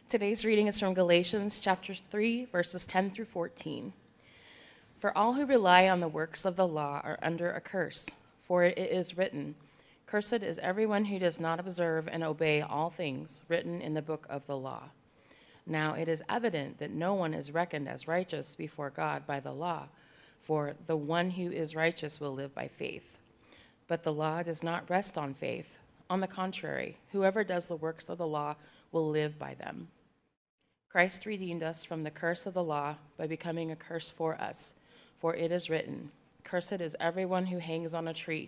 Today's reading is from Galatians chapter 3, verses 10 through 14. For all who rely on the works of the law are under a curse, for it is written, "Cursed is everyone who does not observe and obey all things written in the book of the law." Now it is evident that no one is reckoned as righteous before God by the law, for the one who is righteous will live by faith. But the law does not rest on faith. On the contrary, whoever does the works of the law will live by them. Christ redeemed us from the curse of the law by becoming a curse for us, for it is written, "Cursed is everyone who hangs on a tree,"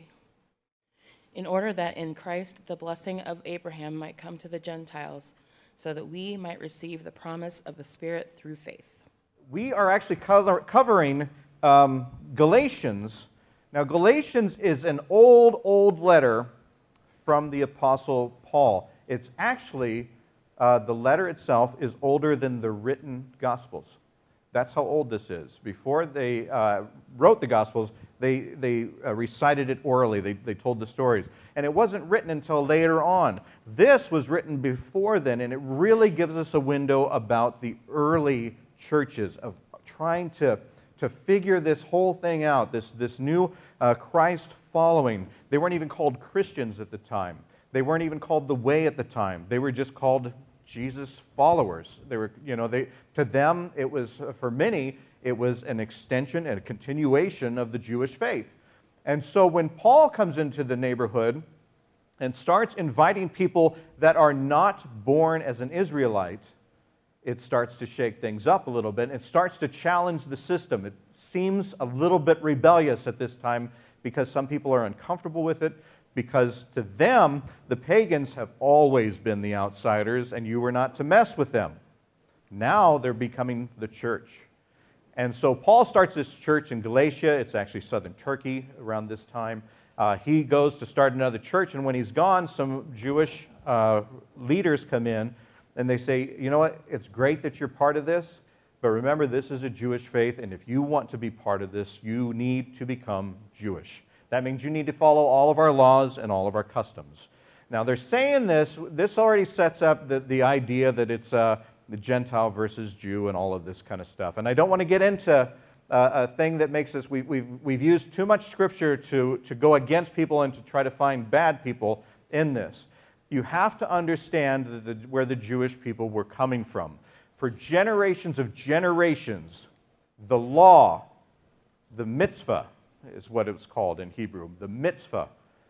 in order that in Christ the blessing of Abraham might come to the Gentiles, so that we might receive the promise of the Spirit through faith. We are actually covering Galatians. Now, Galatians is an old letter from the Apostle Paul. It's actually, the letter itself is older than the written Gospels. That's how old this is. Before they wrote the Gospels, they recited it orally. They told the stories. And it wasn't written until later on. This was written before then, and it really gives us a window about the early churches of trying to figure this whole thing out, this new Christ following. They weren't even called Christians at the time. They weren't even called the Way at the time. They were just called Jesus followers. They were, to them, it was, for many, it was an extension and a continuation of the Jewish faith. And so when Paul comes into the neighborhood and starts inviting people that are not born as an Israelite, it starts to shake things up a little bit. It starts to challenge the system. It seems a little bit rebellious at this time because some people are uncomfortable with it, because to them, the pagans have always been the outsiders, and you were not to mess with them. Now they're becoming the church. And so Paul starts this church in Galatia. It's actually southern Turkey around this time. He goes to start another church, and when he's gone, some Jewish leaders come in, and they say, you know what, it's great that you're part of this, but remember, this is a Jewish faith, and if you want to be part of this, you need to become Jewish. That means you need to follow all of our laws and all of our customs. Now, they're saying this already sets up the idea that it's the Gentile versus Jew and all of this kind of stuff. And I don't want to get into a thing that makes us, we've used too much Scripture to go against people and to try to find bad people in this. You have to understand where the Jewish people were coming from. For generations of generations, the law, the mitzvah, is what it was called in Hebrew, the mitzvah.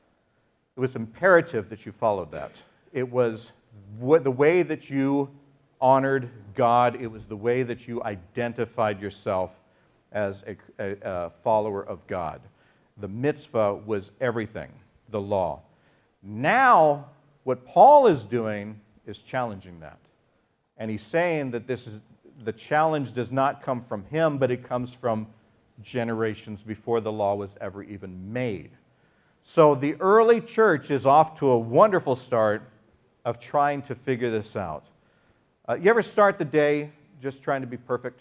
It was imperative that you followed that. It was the way that you honored God. It was the way that you identified yourself as a follower of God. The mitzvah was everything, the law. Now, what Paul is doing is challenging that. And he's saying that the challenge does not come from him, but it comes from generations before the law was ever even made. So the early church is off to a wonderful start of trying to figure this out. You ever start the day just trying to be perfect?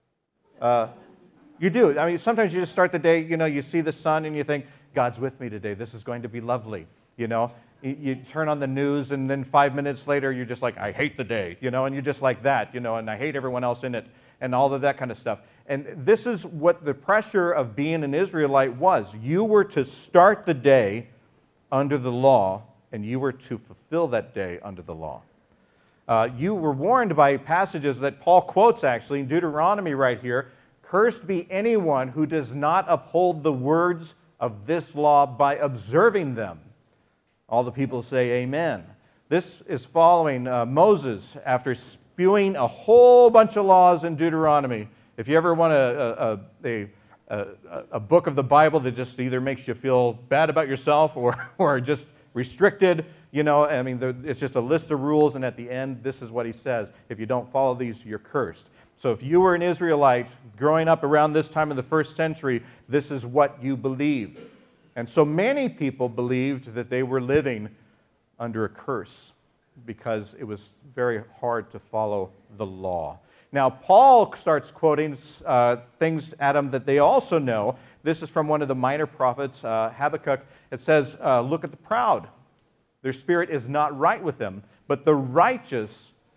You do. I mean, sometimes you just start the day, you see the sun and you think, God's with me today. This is going to be lovely. You turn on the news and then 5 minutes later you're just like, I hate the day, and you're just like that, and I hate everyone else in it and all of that kind of stuff. And this is what the pressure of being an Israelite was. You were to start the day under the law, and you were to fulfill that day under the law. You were warned by passages that Paul quotes actually in Deuteronomy right here. Cursed be anyone who does not uphold the words of this law by observing them. All the people say amen. This is following Moses after spewing a whole bunch of laws in Deuteronomy. If you ever want a book of the Bible that just either makes you feel bad about yourself or just restricted, it's just a list of rules, and at the end, this is what he says. If you don't follow these, you're cursed. So if you were an Israelite growing up around this time of the first century, this is what you believed. And so many people believed that they were living under a curse because it was very hard to follow the law. Now, Paul starts quoting things at them that they also know. This is from one of the minor prophets, Habakkuk. It says, look at the proud. Their spirit is not right with them, but the righteous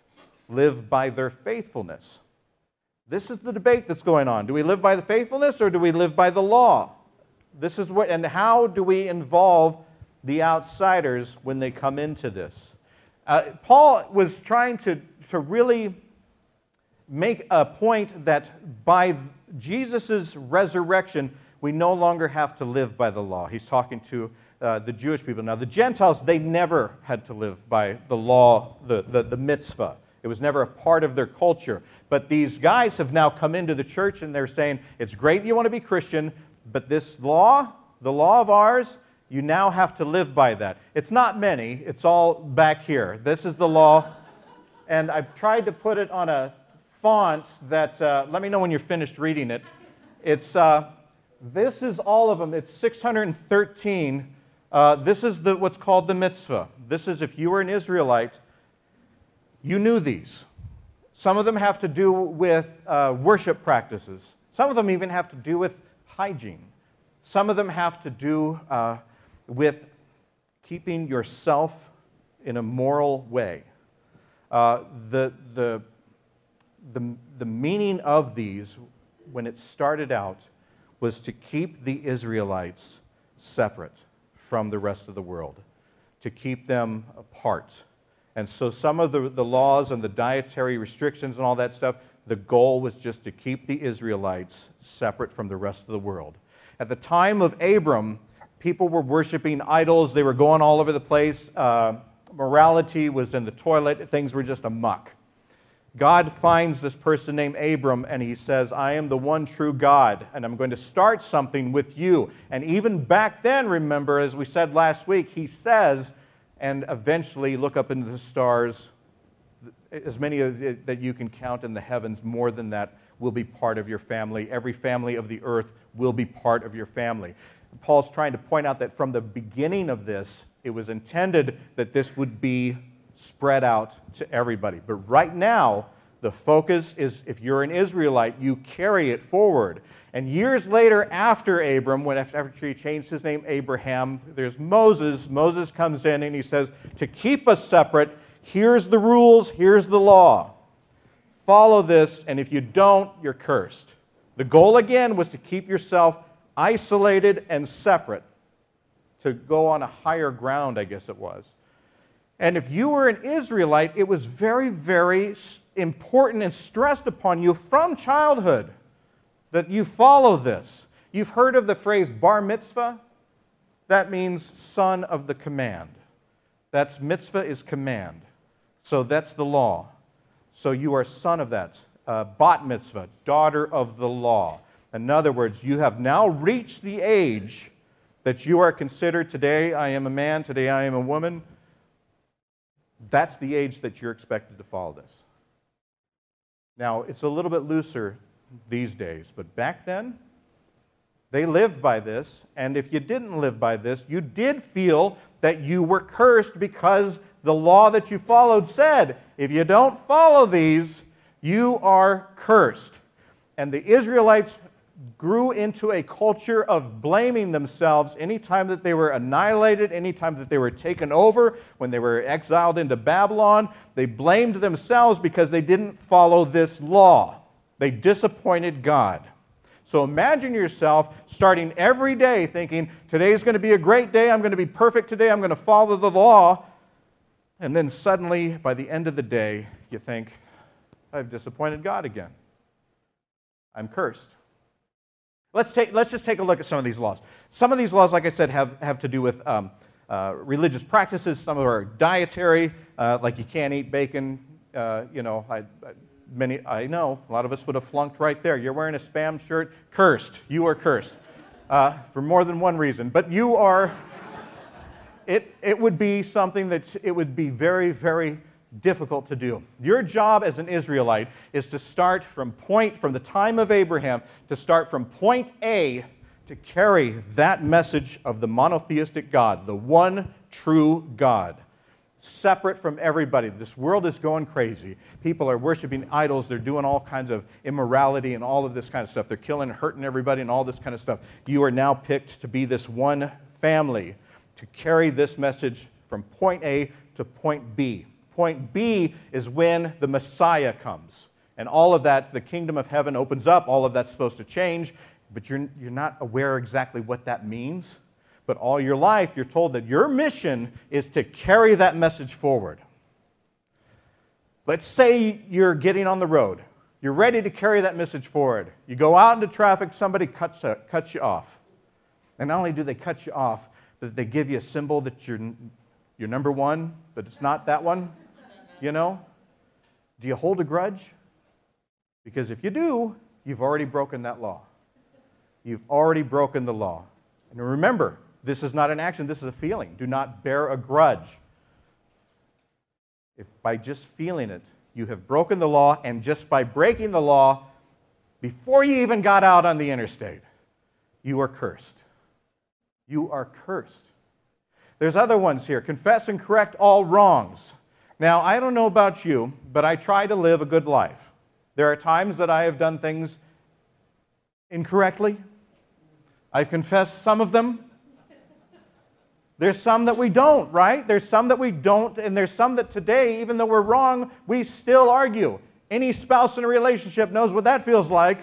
live by their faithfulness. This is the debate that's going on. Do we live by the faithfulness or do we live by the law? This is what, and how do we involve the outsiders when they come into this? Paul was trying to really make a point that by Jesus' resurrection, we no longer have to live by the law. He's talking to the Jewish people. Now, the Gentiles, they never had to live by the law, the mitzvah. It was never a part of their culture. But these guys have now come into the church and they're saying, it's great you want to be Christian, but this law, the law of ours, you now have to live by that. It's not many. It's all back here. This is the law. And I've tried to put it on a font that, let me know when you're finished reading it. It's, this is all of them. It's 613. This is what's called the mitzvah. This is if you were an Israelite, you knew these. Some of them have to do with worship practices. Some of them even have to do with hygiene. Some of them have to do with keeping yourself in a moral way. The meaning of these, when it started out, was to keep the Israelites separate from the rest of the world, to keep them apart. And so some of the laws and the dietary restrictions and all that stuff, the goal was just to keep the Israelites separate from the rest of the world. At the time of Abram, people were worshiping idols. They were going all over the place. Morality was in the toilet. Things were just amok. God finds this person named Abram, and he says, I am the one true God, and I'm going to start something with you. And even back then, remember, as we said last week, he says, and eventually look up into the stars, as many that you can count in the heavens, more than that will be part of your family. Every family of the earth will be part of your family. Paul's trying to point out that from the beginning of this, it was intended that this would be spread out to everybody. But right now, the focus is if you're an Israelite, you carry it forward. And years later, after Abram, after he changed his name Abraham, there's Moses. Moses comes in and he says, to keep us separate, here's the rules, here's the law. Follow this, and if you don't, you're cursed. The goal, again, was to keep yourself isolated and separate, to go on a higher ground, I guess it was. And if you were an Israelite, it was very, very important and stressed upon you from childhood that you follow this. You've heard of the phrase bar mitzvah? That means son of the command. That's mitzvah is command. So that's the law. So you are son of that. Bat mitzvah, daughter of the law. In other words, you have now reached the age that you are considered, today I am a man, today I am a woman. That's the age that you're expected to follow this. Now, it's a little bit looser these days, but back then, they lived by this, and if you didn't live by this, you did feel that you were cursed because the law that you followed said, if you don't follow these, you are cursed. And the Israelites grew into a culture of blaming themselves anytime that they were annihilated, anytime that they were taken over, when they were exiled into Babylon. They blamed themselves because they didn't follow this law. They disappointed God. So imagine yourself starting every day thinking, today's going to be a great day, I'm going to be perfect today, I'm going to follow the law. And then suddenly, by the end of the day, you think, I've disappointed God again. I'm cursed. Let's just take a look at some of these laws. Some of these laws, like I said, have to do with religious practices. Some are dietary, like you can't eat bacon. I know a lot of us would have flunked right there. You're wearing a Spam shirt, cursed. You are cursed for more than one reason. But you are. It would be something that it would be very, very difficult to do. Your job as an Israelite is to start from the time of Abraham, to start from point A to carry that message of the monotheistic God, the one true God, separate from everybody. This world is going crazy. People are worshiping idols. They're doing all kinds of immorality and all of this kind of stuff. They're killing and hurting everybody and all this kind of stuff. You are now picked to be this one family, to carry this message from point A to point B. Point B is when the Messiah comes. And all of that, the kingdom of heaven opens up. All of that's supposed to change, but you're not aware exactly what that means. But all your life, you're told that your mission is to carry that message forward. Let's say you're getting on the road. You're ready to carry that message forward. You go out into traffic, somebody cuts you off. And not only do they cut you off, but they give you a symbol that you're number one, but it's not that one, you know? Do you hold a grudge? Because if you do, you've already broken that law. You've already broken the law. And remember, this is not an action, this is a feeling. Do not bear a grudge. If by just feeling it, you have broken the law, and just by breaking the law, before you even got out on the interstate, you are cursed. You are cursed. There's other ones here. Confess and correct all wrongs. Now, I don't know about you, but I try to live a good life. There are times that I have done things incorrectly. I've confessed some of them. There's some that we don't, right? There's some that we don't, and there's some that today, even though we're wrong, we still argue. Any spouse in a relationship knows what that feels like.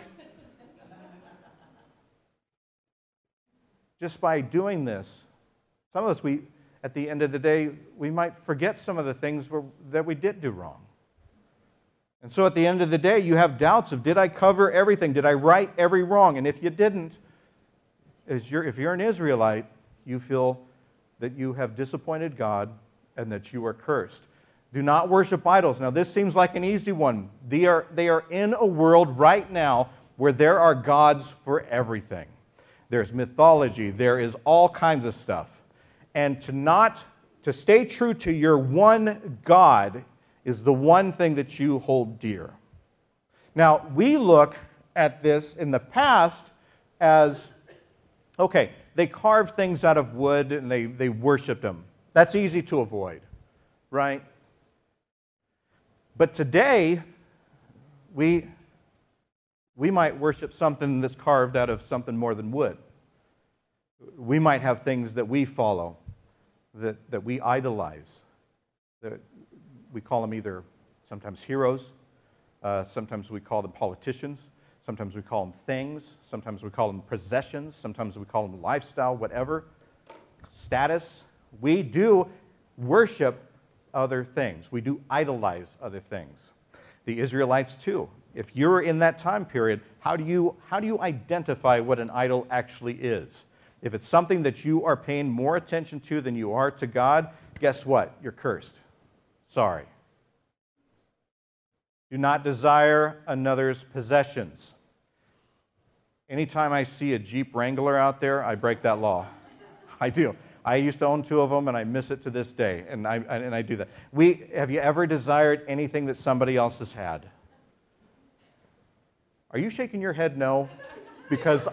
Just by doing this, some of us, at the end of the day, we might forget some of the things that we did do wrong. And so at the end of the day, you have doubts of, did I cover everything? Did I right every wrong? And if you didn't, if you're an Israelite, you feel that you have disappointed God and that you are cursed. Do not worship idols. Now, this seems like an easy one. They are in a world right now where there are gods for everything. There's mythology. There is all kinds of stuff. And to stay true to your one God is the one thing that you hold dear. Now, we look at this in the past as, okay, they carved things out of wood and they worshiped them. That's easy to avoid, right? But today, we might worship something that's carved out of something more than wood. We might have things that we follow, that we idolize. That we call them either sometimes heroes, sometimes we call them politicians, sometimes we call them things, sometimes we call them possessions, sometimes we call them lifestyle, whatever, status. We do worship other things. We do idolize other things. The Israelites too. If you're in that time period, how do you identify what an idol actually is? If it's something that you are paying more attention to than you are to God, guess what? You're cursed. Sorry. Do not desire another's possessions. Anytime I see a Jeep Wrangler out there, I break that law. I do. I used to own 2 of them, and I miss it to this day, and I do that. Have you ever desired anything that somebody else has had? Are you shaking your head no? Because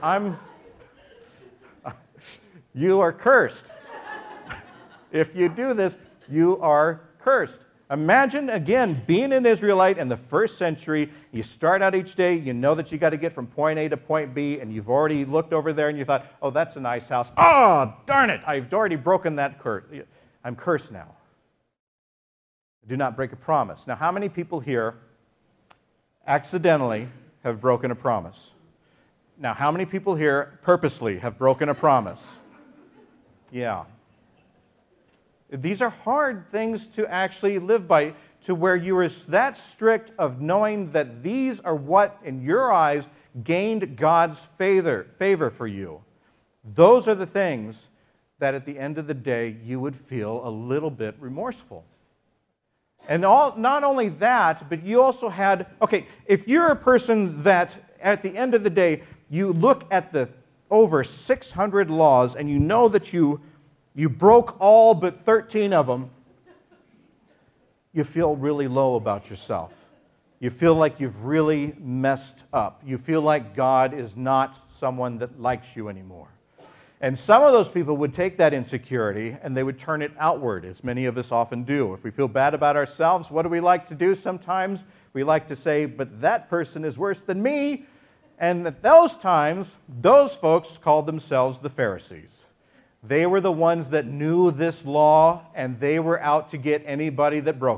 you are cursed. If you do this, you are cursed. Imagine, again, being an Israelite in the first century. You start out each day, you know that you got to get from point A to point B, and you've already looked over there and you thought, oh, that's a nice house. Oh, darn it, I've already broken that curse. I'm cursed now. Do not break a promise. Now, how many people here accidentally have broken a promise? Now, how many people here purposely have broken a promise? Yeah. These are hard things to actually live by, to where you are that strict of knowing that these are what, in your eyes, gained God's favor for you. Those are the things that at the end of the day you would feel a little bit remorseful. And not only that, but you also had, okay, if you're a person that at the end of the day, you look at the over 600 laws and you know that you broke all but 13 of them, you feel really low about yourself. You feel like you've really messed up. You feel like God is not someone that likes you anymore. And some of those people would take that insecurity and they would turn it outward, as many of us often do. If we feel bad about ourselves, what do we like to do sometimes? We like to say, but that person is worse than me. And at those times, those folks called themselves the Pharisees. They were the ones that knew this law, and they were out to get anybody that broke it.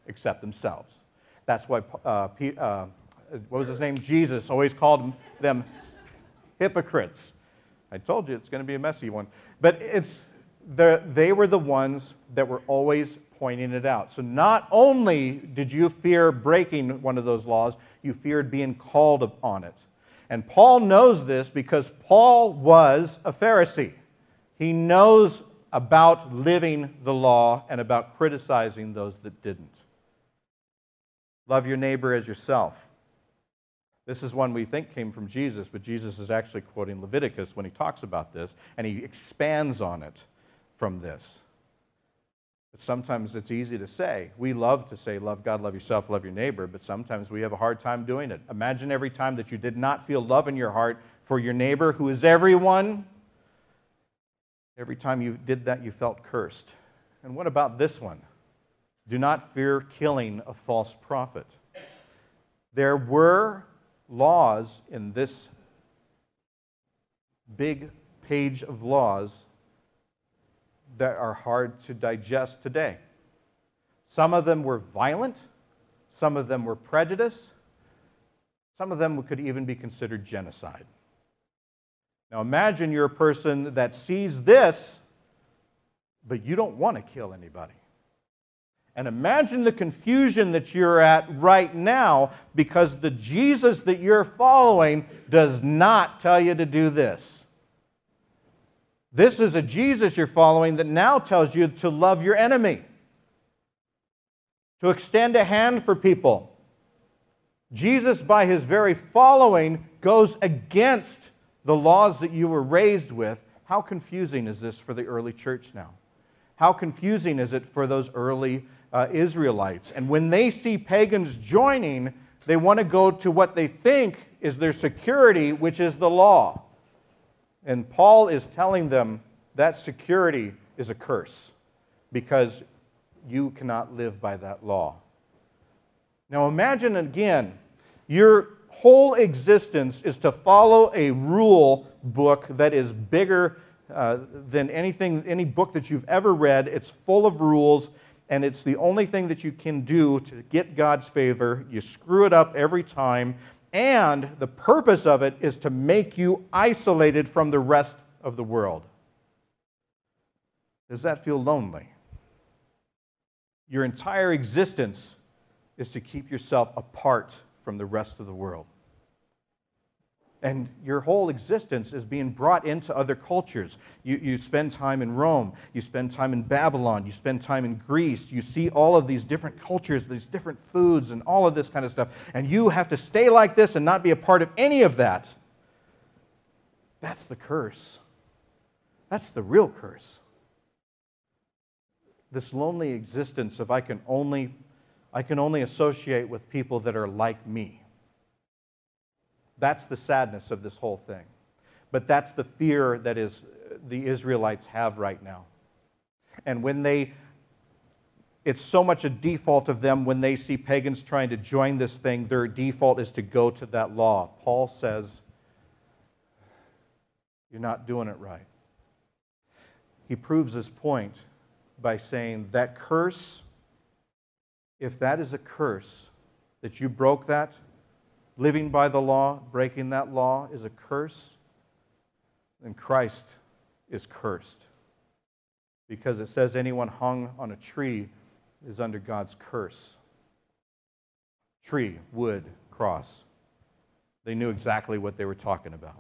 except themselves. That's why, what was his name? Jesus always called them hypocrites. I told you it's going to be a messy one. But they were the ones that were always pointing it out. So not only did you fear breaking one of those laws, you feared being called upon it. And Paul knows this because Paul was a Pharisee. He knows about living the law and about criticizing those that didn't. Love your neighbor as yourself. This is one we think came from Jesus, but Jesus is actually quoting Leviticus when he talks about this, and he expands on it from this. But sometimes it's easy to say. We love to say, love God, love yourself, love your neighbor, but sometimes we have a hard time doing it. Imagine every time that you did not feel love in your heart for your neighbor, who is everyone. Every time you did that, you felt cursed. And what about this one? Do not fear killing a false prophet. There were laws in this big page of laws that are hard to digest today. Some of them were violent, some of them were prejudice, some of them could even be considered genocide. Now imagine you're a person that sees this, but you don't want to kill anybody. And imagine the confusion that you're at right now because the Jesus that you're following does not tell you to do this. This is a Jesus you're following that now tells you to love your enemy, to extend a hand for people. Jesus, by his very following, goes against the laws that you were raised with. How confusing is this for the early church now? How confusing is it for those early Israelites? And when they see pagans joining, they want to go to what they think is their security, which is the law. And Paul is telling them that security is a curse because you cannot live by that law. Now imagine again, your whole existence is to follow a rule book that is bigger than any book that you've ever read. It's full of rules, and it's the only thing that you can do to get God's favor. You screw it up every time. And the purpose of it is to make you isolated from the rest of the world. Does that feel lonely? Your entire existence is to keep yourself apart from the rest of the world. And your whole existence is being brought into other cultures. You spend time in Rome, you spend time in Babylon, you spend time in Greece, you see all of these different cultures, these different foods, and all of this kind of stuff, and you have to stay like this and not be a part of any of that. That's the curse. That's the real curse. This lonely existence of I can only associate with people that are like me. That's the sadness of this whole thing. But that's the fear that the Israelites have right now. And it's so much a default of them when they see pagans trying to join this thing, their default is to go to that law. Paul says, you're not doing it right. He proves his point by saying that curse, if that is a curse, that you broke that, living by the law, breaking that law is a curse, then Christ is cursed. Because it says anyone hung on a tree is under God's curse. Tree, wood, cross. They knew exactly what they were talking about.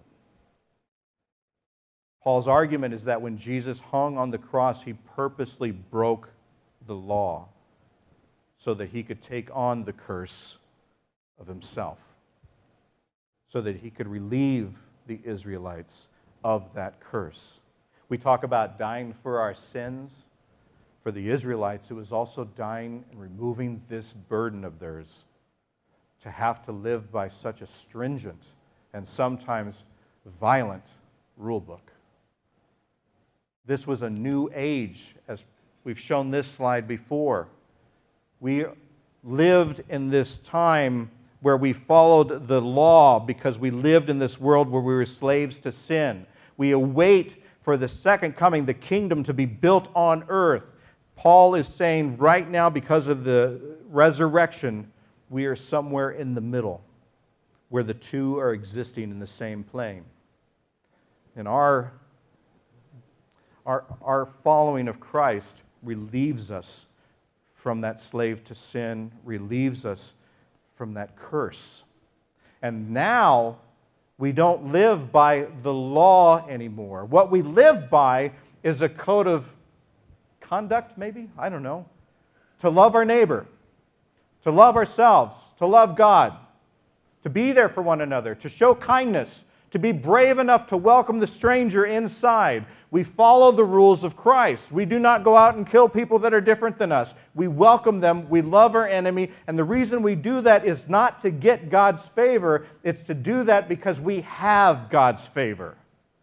Paul's argument is that when Jesus hung on the cross, he purposely broke the law so that he could take on the curse of himself, so that he could relieve the Israelites of that curse. We talk about dying for our sins. For the Israelites, it was also dying and removing this burden of theirs to have to live by such a stringent and sometimes violent rule book. This was a new age, as we've shown this slide before. We lived in this time where we followed the law because we lived in this world where we were slaves to sin. We await for the second coming, the kingdom to be built on earth. Paul is saying right now, because of the resurrection, we are somewhere in the middle where the two are existing in the same plane. And our following of Christ relieves us from that slave to sin, relieves us from that curse. And now we don't live by the law anymore. What we live by is a code of conduct, maybe? I don't know. To love our neighbor, to love ourselves, to love God, to be there for one another, to show kindness, to be brave enough to welcome the stranger inside. We follow the rules of Christ. We do not go out and kill people that are different than us. We welcome them. We love our enemy. And the reason we do that is not to get God's favor. It's to do that because we have God's favor.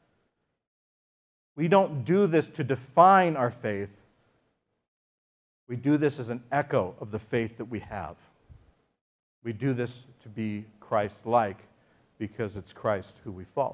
We don't do this to define our faith. We do this as an echo of the faith that we have. We do this to be Christ-like because it's Christ who we follow.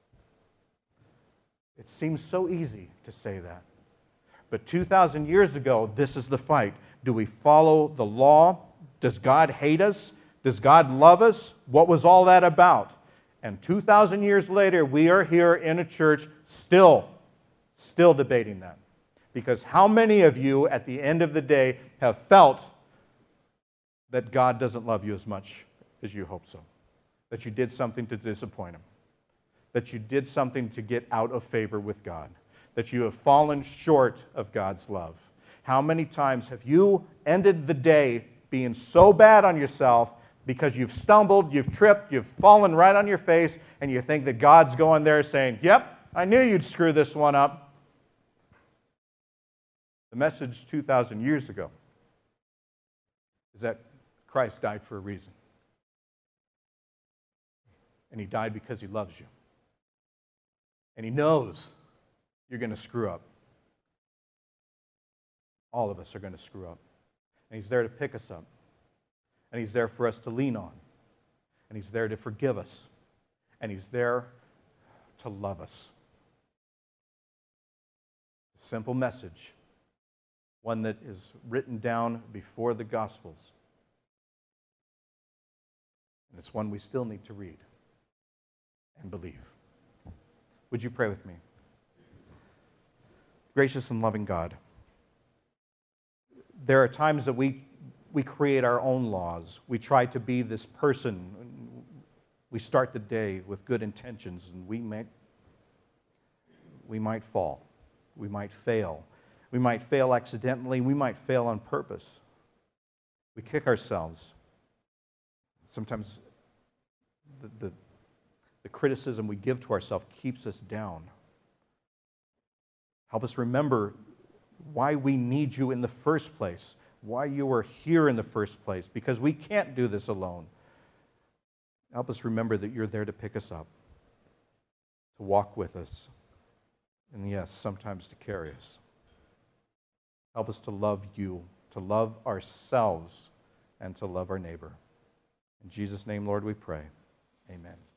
It seems so easy to say that. But 2,000 years ago, this is the fight. Do we follow the law? Does God hate us? Does God love us? What was all that about? And 2,000 years later, we are here in a church still debating that. Because how many of you at the end of the day have felt that God doesn't love you as much as you hope so? That you did something to disappoint Him? That you did something to get out of favor with God? That you have fallen short of God's love? How many times have you ended the day being so bad on yourself because you've stumbled, you've tripped, you've fallen right on your face, and you think that God's going there saying, "Yep, I knew you'd screw this one up." The message 2,000 years ago is that Christ died for a reason. And He died because He loves you. And He knows you're going to screw up. All of us are going to screw up. And He's there to pick us up. And He's there for us to lean on. And He's there to forgive us. And He's there to love us. A simple message. One that is written down before the Gospels. And it's one we still need to read and believe. Would you pray with me? Gracious and loving God, there are times that we create our own laws. We try to be this person. We start the day with good intentions, and we might fall. We might fail. We might fail accidentally. We might fail on purpose. We kick ourselves. Sometimes the criticism we give to ourselves keeps us down. Help us remember why we need you in the first place, why you are here in the first place, because we can't do this alone. Help us remember that you're there to pick us up, to walk with us, and yes, sometimes to carry us. Help us to love you, to love ourselves, and to love our neighbor. In Jesus' name, Lord, we pray. Amen.